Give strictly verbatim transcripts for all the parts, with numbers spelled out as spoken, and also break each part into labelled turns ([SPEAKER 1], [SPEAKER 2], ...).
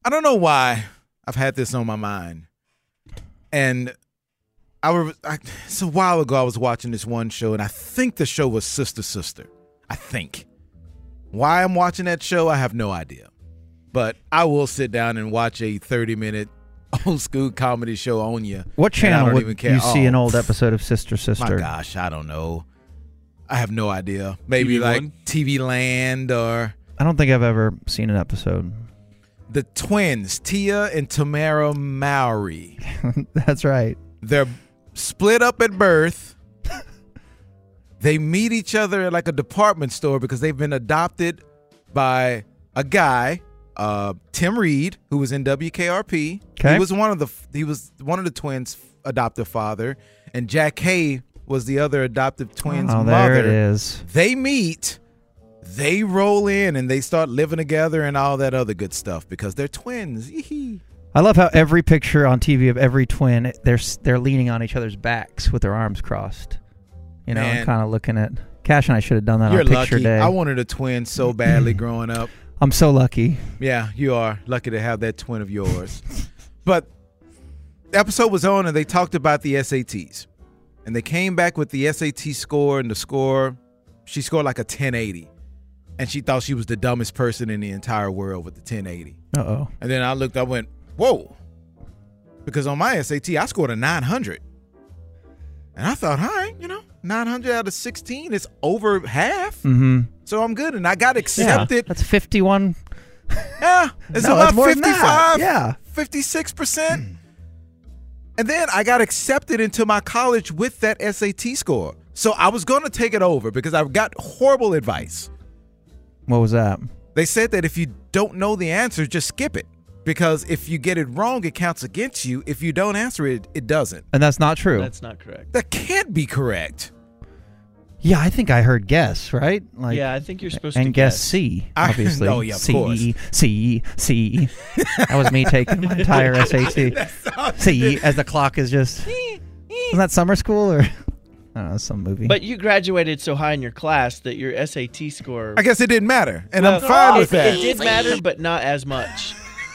[SPEAKER 1] I don't know why I've had this on my mind. And I, were, I it's a while ago I was watching this one show, and I think the show was Sister Sister. I think. Why I'm watching that show, I have no idea. But I will sit down and watch a thirty-minute old school comedy show on you.
[SPEAKER 2] What channel would
[SPEAKER 1] even care.
[SPEAKER 2] you see
[SPEAKER 1] oh,
[SPEAKER 2] an old episode of Sister Sister?
[SPEAKER 1] My gosh, I don't know. I have no idea. Maybe
[SPEAKER 3] T V
[SPEAKER 1] like
[SPEAKER 3] one?
[SPEAKER 1] T V Land or
[SPEAKER 2] I don't think I've ever seen an episode.
[SPEAKER 1] the twins, Tia and Tamara Mowry.
[SPEAKER 2] That's right.
[SPEAKER 1] They're split up at birth. They meet each other at like a department store because they've been adopted by a guy, uh, Tim Reed, who was in W K R P.
[SPEAKER 2] Okay.
[SPEAKER 1] He was one of the he was one of the twins' adoptive father, and Jack Hay was the other adoptive twins'
[SPEAKER 2] Oh,
[SPEAKER 1] mother.
[SPEAKER 2] there it is.
[SPEAKER 1] They meet, they roll in, and they start living together and all that other good stuff because they're twins. Yee-hee.
[SPEAKER 2] I love how every picture on T V of every twin, they're they're leaning on each other's backs with their arms crossed. You know,
[SPEAKER 1] Man.
[SPEAKER 2] and kind of looking at Cash and I should have done that
[SPEAKER 1] You're
[SPEAKER 2] on picture
[SPEAKER 1] lucky.
[SPEAKER 2] day.
[SPEAKER 1] I wanted a twin so badly growing up.
[SPEAKER 2] I'm so lucky.
[SPEAKER 1] Yeah, you are lucky to have that twin of yours. But the episode was on, and they talked about the S A Ts. And they came back with the S A T score, and the score, she scored like a ten eighty. And she thought she was the dumbest person in the entire world with the ten eighty.
[SPEAKER 2] Uh-oh.
[SPEAKER 1] And then I looked, I went, whoa. Because on my S A T, I scored a nine hundred. And I thought, all right, you know, nine hundred out of sixteen is over half.
[SPEAKER 2] Mm-hmm.
[SPEAKER 1] So I'm good. And I got accepted.
[SPEAKER 2] That's fifty-one.
[SPEAKER 1] Yeah, it's
[SPEAKER 2] No,
[SPEAKER 1] about
[SPEAKER 2] it's more than that.
[SPEAKER 1] fifty-five,
[SPEAKER 2] Yeah.
[SPEAKER 1] fifty-six percent. And then I got accepted into my college with that S A T score. So I was going to take it over because I got horrible advice.
[SPEAKER 2] What was that?
[SPEAKER 1] They said that if you don't know the answer, just skip it. Because if you get it wrong, it counts against you. If you don't answer it, it doesn't.
[SPEAKER 2] And that's not true.
[SPEAKER 3] That's not correct.
[SPEAKER 1] That can't be correct.
[SPEAKER 2] Yeah, I think I heard guess, right? Like,
[SPEAKER 3] Yeah, I think you're supposed
[SPEAKER 2] and
[SPEAKER 3] to
[SPEAKER 2] guess
[SPEAKER 3] guess.
[SPEAKER 2] C,
[SPEAKER 1] I-
[SPEAKER 2] obviously.
[SPEAKER 1] oh, yeah, of
[SPEAKER 2] C,
[SPEAKER 1] course.
[SPEAKER 2] C, C. That was me taking my entire S A T. C, as the clock is just... Isn't that summer school or... I don't know, some movie.
[SPEAKER 3] But you graduated so high in your class that your S A T score...
[SPEAKER 1] I guess it didn't matter. And
[SPEAKER 3] Well,
[SPEAKER 1] I'm fine
[SPEAKER 3] it,
[SPEAKER 1] with that.
[SPEAKER 3] It did matter, but not as much.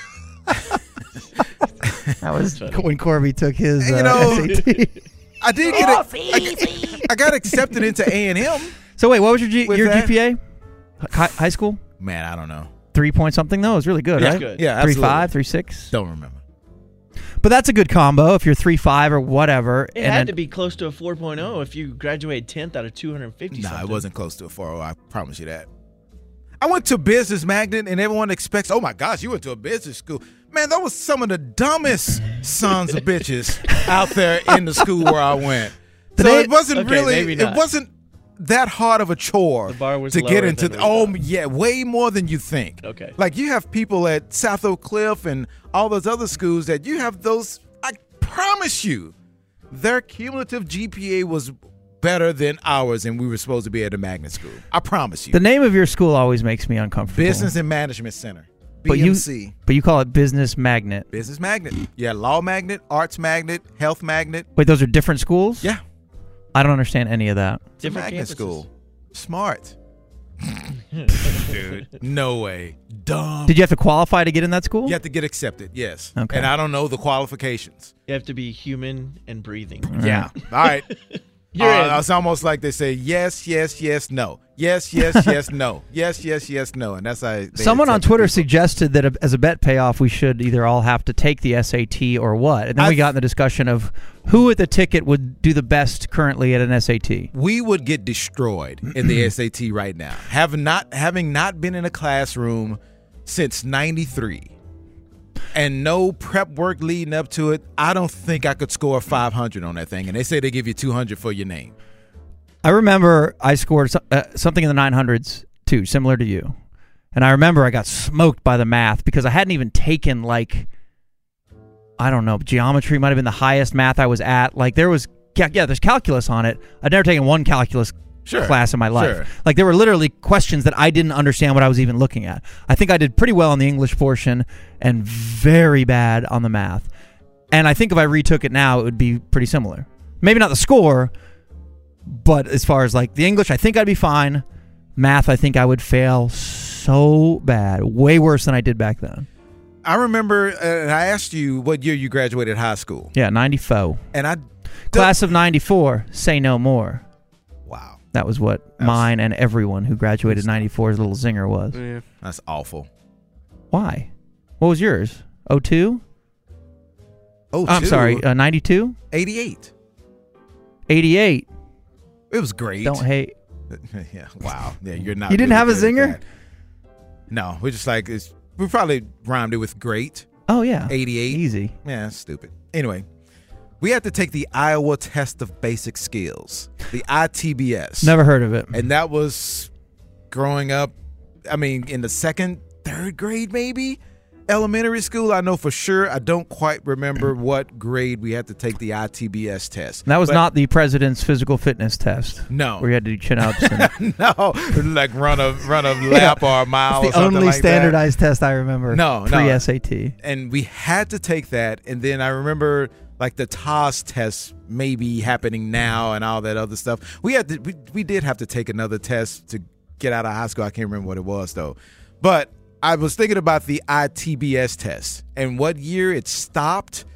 [SPEAKER 2] that was
[SPEAKER 3] That's funny.
[SPEAKER 2] when Corby took his
[SPEAKER 1] You
[SPEAKER 2] uh,
[SPEAKER 1] know-
[SPEAKER 2] S A T.
[SPEAKER 1] I did get it. I, I got accepted into A and M.
[SPEAKER 2] So wait, what was your G-
[SPEAKER 1] With
[SPEAKER 2] your
[SPEAKER 1] that-
[SPEAKER 2] G P A? Hi- high school?
[SPEAKER 1] Man, I don't know.
[SPEAKER 2] Three point something? No, it was really good,
[SPEAKER 3] That's
[SPEAKER 2] right?
[SPEAKER 3] good.
[SPEAKER 1] Yeah,
[SPEAKER 2] Three
[SPEAKER 1] absolutely.
[SPEAKER 2] five, three six.
[SPEAKER 1] Don't remember.
[SPEAKER 2] But that's a good combo if you're three five or whatever.
[SPEAKER 3] It
[SPEAKER 2] and
[SPEAKER 3] had
[SPEAKER 2] then-
[SPEAKER 3] to be close to a four point oh if you graduated tenth out of two hundred fifty
[SPEAKER 1] Nah,
[SPEAKER 3] something.
[SPEAKER 1] it wasn't close to a four oh. I promise you that. I went to business magnet, and everyone expects, oh my gosh, you went to a business school. Man, that was some of the dumbest sons of bitches out there in the school where I went. So
[SPEAKER 2] Today-
[SPEAKER 1] it wasn't
[SPEAKER 3] Okay,
[SPEAKER 1] really,
[SPEAKER 3] maybe
[SPEAKER 1] it
[SPEAKER 3] not.
[SPEAKER 1] wasn't that hard of a chore
[SPEAKER 3] The bar was
[SPEAKER 1] to get
[SPEAKER 3] lower
[SPEAKER 1] into.
[SPEAKER 3] than
[SPEAKER 1] The,
[SPEAKER 3] we
[SPEAKER 1] oh
[SPEAKER 3] thought.
[SPEAKER 1] yeah, way more than you think.
[SPEAKER 3] Okay.
[SPEAKER 1] Like you have people at South Oak Cliff and all those other schools that you have those. I promise you, their cumulative G P A was better than ours, and we were supposed to be at a magnet school. I promise you.
[SPEAKER 2] The name of your school always makes me uncomfortable.
[SPEAKER 1] Business and Management Center.
[SPEAKER 2] But
[SPEAKER 1] B
[SPEAKER 2] you-
[SPEAKER 1] M C.
[SPEAKER 2] But you call it business magnet.
[SPEAKER 1] Business magnet. Yeah, law magnet, arts magnet, health magnet.
[SPEAKER 2] Wait, those are different schools?
[SPEAKER 1] Yeah.
[SPEAKER 2] I don't understand any of that.
[SPEAKER 1] It's a
[SPEAKER 3] Different
[SPEAKER 1] magnet
[SPEAKER 3] campuses.
[SPEAKER 1] school. Smart. Dude, no way. Dumb.
[SPEAKER 2] Did you have to qualify to get in that school?
[SPEAKER 1] You have to get accepted, yes.
[SPEAKER 2] Okay.
[SPEAKER 1] And I don't know the qualifications.
[SPEAKER 3] You have to be human and breathing.
[SPEAKER 1] Yeah. All right.
[SPEAKER 3] You're
[SPEAKER 1] Uh,
[SPEAKER 3] in.
[SPEAKER 1] it's almost like they say yes, yes, yes, no. Yes, yes, yes, no. Yes, yes, yes, no. And that's how they
[SPEAKER 2] Someone on
[SPEAKER 1] accept
[SPEAKER 2] Twitter
[SPEAKER 1] people.
[SPEAKER 2] suggested that a- as a bet payoff, we should either all have to take the S A T or what. And then we
[SPEAKER 1] I-
[SPEAKER 2] got in the discussion of who at the ticket would do the best currently at an S A T.
[SPEAKER 1] We would get destroyed in the S A T right now. Having not having not been in a classroom since ninety-three. And no prep work leading up to it, I don't think I could score five hundred on that thing. And they say they give you two hundred for your name.
[SPEAKER 2] I remember I scored so- uh, something in the nine hundreds too, similar to you. And I remember I got smoked by the math because I hadn't even taken, like, I don't know, geometry might have been the highest math I was at. Like, there was, yeah, yeah there's calculus on it. I'd never taken one calculus
[SPEAKER 1] Sure,
[SPEAKER 2] class in my life.
[SPEAKER 1] sure.
[SPEAKER 2] Like, there were literally questions that I didn't understand what I was even looking at. I think I did pretty well on the English portion and very bad on the math. And I think if I retook it now, it would be pretty similar. Maybe not the score, but as far as, like, the English, I think I'd be fine. Math, I think I would fail so bad. Way worse than I did back then.
[SPEAKER 1] I remember, uh, and I asked you what year you graduated high school,
[SPEAKER 2] Yeah, ninety-four.
[SPEAKER 1] and I
[SPEAKER 2] Class of ninety-four, say no more.
[SPEAKER 1] wow,
[SPEAKER 2] That was what
[SPEAKER 1] That was-
[SPEAKER 2] mine and everyone who graduated ninety-four's little zinger was.
[SPEAKER 3] Yeah.
[SPEAKER 1] that's awful.
[SPEAKER 2] Why? What was yours? oh two?
[SPEAKER 1] Oh,
[SPEAKER 2] I'm
[SPEAKER 1] two,
[SPEAKER 2] sorry, uh, ninety-two?
[SPEAKER 1] eighty-eight.
[SPEAKER 2] eighty-eight.
[SPEAKER 1] It was great.
[SPEAKER 2] Don't hate.
[SPEAKER 1] Yeah, wow. Yeah, you're not.
[SPEAKER 2] You didn't
[SPEAKER 1] really
[SPEAKER 2] have a
[SPEAKER 1] good at
[SPEAKER 2] zinger?
[SPEAKER 1] that. No, we're just like it's, we probably rhymed it with great.
[SPEAKER 2] Oh, yeah.
[SPEAKER 1] eighty-eight.
[SPEAKER 2] Easy.
[SPEAKER 1] Yeah, that's stupid. Anyway, we had to take the Iowa Test of Basic Skills, the I T B S.
[SPEAKER 2] Never heard of it.
[SPEAKER 1] And that was growing up, I mean, in the second, third grade, maybe? Elementary school, I know for sure. I don't quite remember what grade we had to take the I T B S test.
[SPEAKER 2] That was
[SPEAKER 1] But-
[SPEAKER 2] not the president's physical fitness test.
[SPEAKER 1] No.
[SPEAKER 2] Where you had to do chin-ups. And
[SPEAKER 1] No, like run a run a lap or a mile or
[SPEAKER 2] it's the
[SPEAKER 1] something
[SPEAKER 2] only
[SPEAKER 1] like that.
[SPEAKER 2] standardized test I remember.
[SPEAKER 1] No, no.
[SPEAKER 2] Pre-S A T.
[SPEAKER 1] And we had to take that, and then I remember like the T A S test maybe happening now and all that other stuff. We had to, we, we did have to take another test to get out of high school. I can't remember what it was though. But I was thinking about the I T B S test and what year it stopped.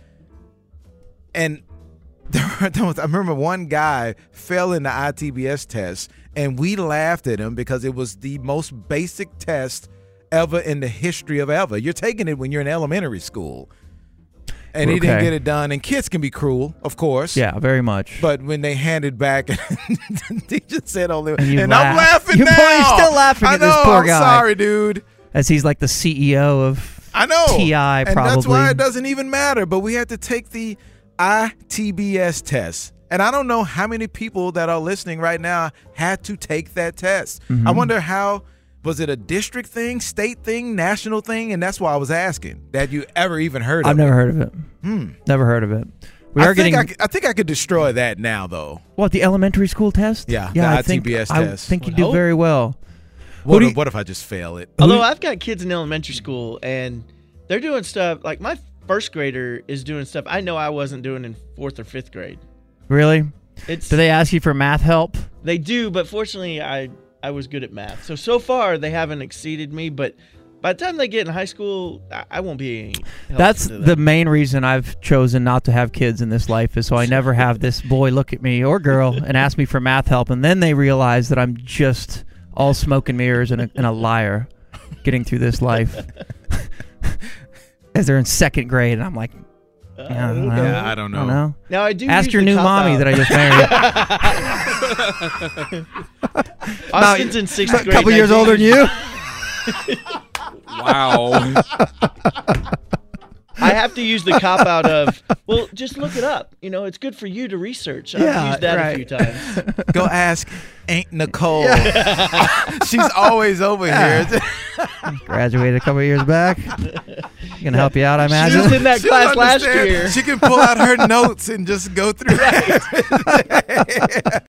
[SPEAKER 1] And there, were- there was, I remember one guy fell in the I T B S test, and we laughed at him because it was the most basic test ever in the history of ever. You're taking it when you're in elementary school. And he didn't
[SPEAKER 2] Okay.
[SPEAKER 1] get it done. And kids can be cruel, of course.
[SPEAKER 2] Yeah, very much.
[SPEAKER 1] But when they handed back, the teacher said only,
[SPEAKER 2] And you
[SPEAKER 1] and I'm
[SPEAKER 2] laugh.
[SPEAKER 1] laughing
[SPEAKER 2] You're
[SPEAKER 1] now.
[SPEAKER 2] probably still laughing
[SPEAKER 1] I
[SPEAKER 2] at this
[SPEAKER 1] know,
[SPEAKER 2] poor
[SPEAKER 1] I'm
[SPEAKER 2] guy.
[SPEAKER 1] sorry, dude.
[SPEAKER 2] As he's like the C E O of
[SPEAKER 1] I know.
[SPEAKER 2] T I,
[SPEAKER 1] and
[SPEAKER 2] probably.
[SPEAKER 1] that's why it doesn't even matter. But we had to take the I T B S test. And I don't know how many people that are listening right now had to take that test.
[SPEAKER 2] Mm-hmm.
[SPEAKER 1] I wonder how, was it a district thing, state thing, national thing? And that's why I was asking. That you ever even heard of
[SPEAKER 2] I've
[SPEAKER 1] it?
[SPEAKER 2] never heard of it.
[SPEAKER 1] Hmm.
[SPEAKER 2] Never heard of it. We
[SPEAKER 1] I
[SPEAKER 2] are
[SPEAKER 1] think
[SPEAKER 2] getting
[SPEAKER 1] I, could- I think I could destroy that now, though.
[SPEAKER 2] what, the elementary school test?
[SPEAKER 1] Yeah,
[SPEAKER 2] yeah.
[SPEAKER 1] the
[SPEAKER 2] I think,
[SPEAKER 1] I T B S
[SPEAKER 2] I
[SPEAKER 1] test.
[SPEAKER 2] think you
[SPEAKER 3] Would
[SPEAKER 2] do
[SPEAKER 3] hope.
[SPEAKER 2] very well.
[SPEAKER 1] What,
[SPEAKER 2] do
[SPEAKER 1] if,
[SPEAKER 2] you-
[SPEAKER 1] what if I just fail it?
[SPEAKER 3] Although I've got kids in elementary school and they're doing stuff like my first grader is doing stuff I know I wasn't doing in fourth or fifth grade.
[SPEAKER 2] Really?
[SPEAKER 3] It's
[SPEAKER 2] Do they ask you for math help?
[SPEAKER 3] they do, but fortunately I I was good at math. So so far they haven't exceeded me, but by the time they get in high school, I, I won't be any help
[SPEAKER 2] That's
[SPEAKER 3] to them.
[SPEAKER 2] the main reason I've chosen not to have kids in this life is so I never have this boy look at me or girl and ask me for math help, and then they realize that I'm just all smoke and mirrors and a, and a liar getting through this life. As they're in second grade, and I'm like, yeah, I don't know.
[SPEAKER 1] Yeah, I don't know.
[SPEAKER 2] I don't know.
[SPEAKER 3] Now I do
[SPEAKER 2] Ask
[SPEAKER 3] use
[SPEAKER 2] your
[SPEAKER 3] the
[SPEAKER 2] new
[SPEAKER 3] cop
[SPEAKER 2] mommy
[SPEAKER 3] out.
[SPEAKER 2] that I just married.
[SPEAKER 3] Austin's in sixth
[SPEAKER 2] a
[SPEAKER 3] grade.
[SPEAKER 2] couple
[SPEAKER 3] and I
[SPEAKER 2] years
[SPEAKER 3] do
[SPEAKER 2] older than
[SPEAKER 3] use-
[SPEAKER 2] you.
[SPEAKER 4] Wow.
[SPEAKER 3] I have to use the cop out of, well, just look it up. You know, it's good for you to research. I've
[SPEAKER 2] Yeah,
[SPEAKER 3] used that
[SPEAKER 2] right.
[SPEAKER 3] a few times.
[SPEAKER 1] Go ask Aunt Nicole. She's always over here.
[SPEAKER 2] Graduated a couple years back. Gonna help you out, I
[SPEAKER 3] She
[SPEAKER 2] imagine.
[SPEAKER 3] was in that
[SPEAKER 1] She'll
[SPEAKER 3] class last
[SPEAKER 1] understand.
[SPEAKER 3] year.
[SPEAKER 1] She can pull out her notes and just go through it.